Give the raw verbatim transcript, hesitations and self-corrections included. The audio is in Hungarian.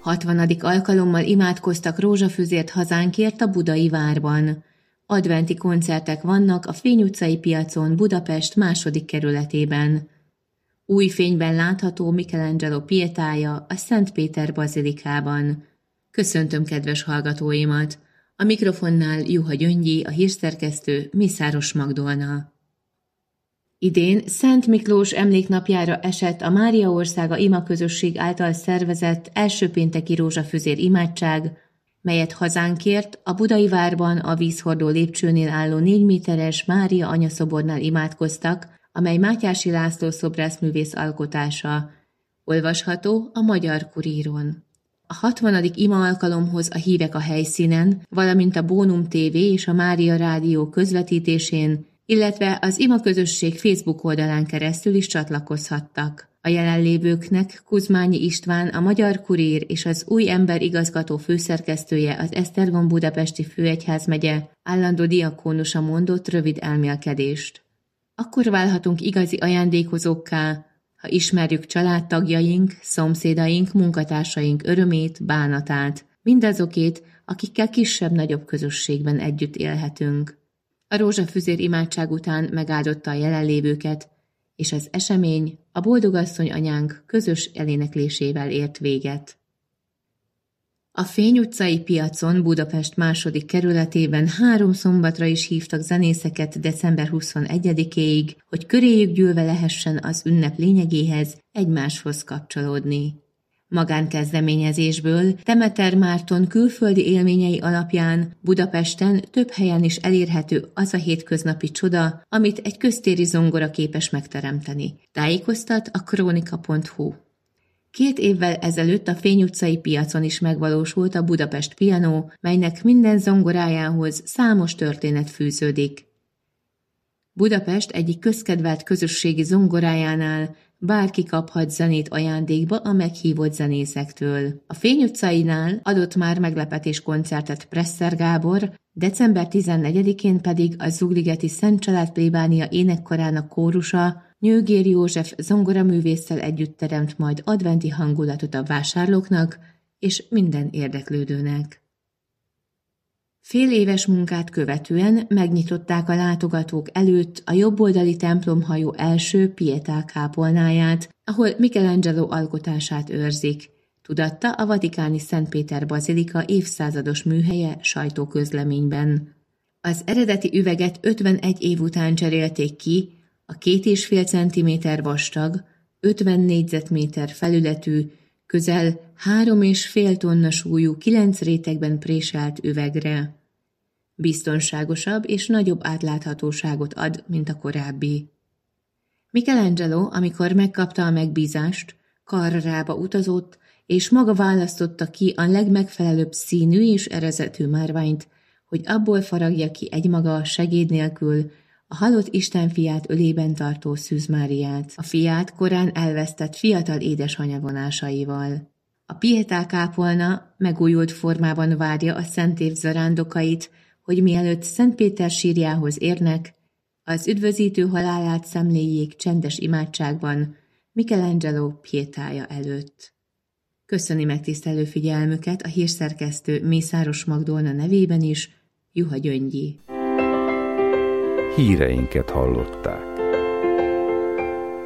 hatvanadik alkalommal imádkoztak rózsafüzért hazánkért a budai várban. Adventi koncertek vannak a Fény utcai piacon Budapest második kerületében. Új fényben látható Michelangelo Pietája a Szent Péter bazilikában. Köszöntöm kedves hallgatóimat! A mikrofonnál Juha Gyöngyi, a hírszerkesztő Mészáros Magdolna. Idén Szent Miklós emléknapjára esett a Máriaországa imaközösség által szervezett első pénteki rózsafüzér imádság, melyet hazánkért a budai várban a vízhordó lépcsőnél álló négy méteres Mária anyaszobornál imádkoztak, amely Mátyási László szobrászművész alkotása. Olvasható a Magyar Kuríron. A hatvanadik ima alkalomhoz a hívek a helyszínen, valamint a Bónum té vé és a Mária Rádió közvetítésén, illetve az ima közösség Facebook oldalán keresztül is csatlakozhattak. A jelenlévőknek Kuzmányi István, a Magyar Kurír és az Új Ember igazgató főszerkesztője, az Esztergom budapesti főegyházmegye állandó diakónusa mondott rövid elmélkedést. Akkor válhatunk igazi ajándékozókká, ha ismerjük családtagjaink, szomszédaink, munkatársaink örömét, bánatát, mindazokét, akikkel kisebb-nagyobb közösségben együtt élhetünk. A rózsafüzér imádság után megáldotta a jelenlévőket, és az esemény a Boldogasszony anyánk közös eléneklésével ért véget. A Fény utcai piacon Budapest második kerületében három szombatra is hívtak zenészeket december huszonegyedikéig, hogy köréjük gyűlve lehessen az ünnep lényegéhez, egymáshoz kapcsolódni. Magánkezdeményezésből Demeter Márton külföldi élményei alapján Budapesten több helyen is elérhető az a hétköznapi csoda, amit egy köztéri zongora képes megteremteni. Tájékoztat a kronika pont hu. Két évvel ezelőtt a Fény utcai piacon is megvalósult a Budapest Piano, melynek minden zongorájához számos történet fűződik. Budapest egyik közkedvelt közösségi zongorájánál bárki kaphat zenét ajándékba a meghívott zenészektől. A Fény utcainál adott már meglepetés koncertet Presser Gábor, december tizennegyedikén pedig a Zugligeti Szent Család plébánia énekkarának kórusa Nyőgér József zongoraművésszel együtt teremt majd adventi hangulatot a vásárlóknak és minden érdeklődőnek. Fél éves munkát követően megnyitották a látogatók előtt a jobboldali templomhajó első Pietà kápolnáját, ahol Michelangelo alkotását őrzik, tudatta a vatikáni Szent Péter bazilika évszázados műhelye sajtóközleményben. Az eredeti üveget ötvenegy év után cserélték ki, a két és fél centiméter vastag, ötven négyzetméter felületű, közel három és fél tonna súlyú kilenc rétegben préselt üvegre. Biztonságosabb és nagyobb átláthatóságot ad, mint a korábbi. Michelangelo, amikor megkapta a megbízást, Carrarába utazott, és maga választotta ki a legmegfelelőbb színű és erezetű márványt, hogy abból faragja ki egymaga segéd nélkül a halott Istenfiát ölében tartó Szűz Máriát, a fiát korán elvesztett fiatal édesanyja vonásaival. A Pietà kápolna megújult formában várja a szentév zarándokait, hogy mielőtt Szent Péter sírjához érnek, az üdvözítő halálát szemléljék csendes imádságban Michelangelo Pietája előtt. Köszöni megtisztelő figyelmüket a hírszerkesztő Mészáros Magdolna nevében is, Juha Gyöngyi. Híreinket hallották.